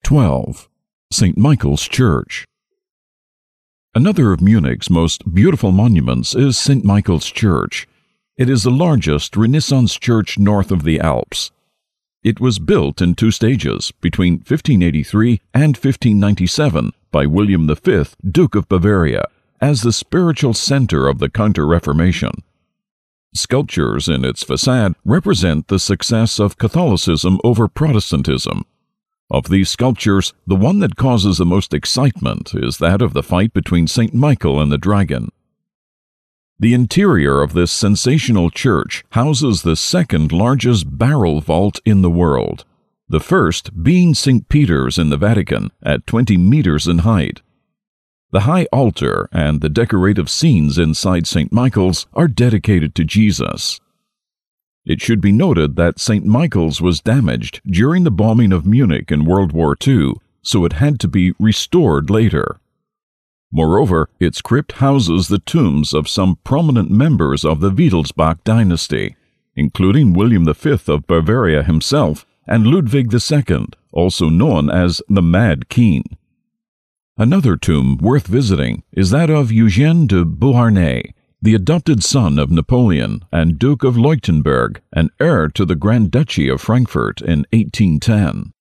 12. St. Michael's Church. Another of Munich's most beautiful monuments is St. Michael's Church. It is the largest Renaissance church north of the Alps. It was built in 2 stages between 1583 and 1597 by William V, Duke of Bavaria, as the spiritual center of the Counter-Reformation. Sculptures in its facade represent the success of Catholicism over Protestantism. Of these sculptures, the one that causes the most excitement is that of the fight between St. Michael and the dragon. The interior of this sensational church houses the second largest barrel vault in the world, the first being St. Peter's in the Vatican at 20 meters in height. The high altar and the decorative scenes inside St. Michael's are dedicated to Jesus. It should be noted that St. Michael's was damaged during the bombing of Munich in World War II, so it had to be restored later. Moreover, its crypt houses the tombs of some prominent members of the Wittelsbach dynasty, including William V of Bavaria himself and Ludwig II, also known as the Mad King. Another tomb worth visiting is that of Eugène de Beauharnais, the adopted son of Napoleon and Duke of Leuchtenberg, and heir to the Grand Duchy of Frankfurt in 1810.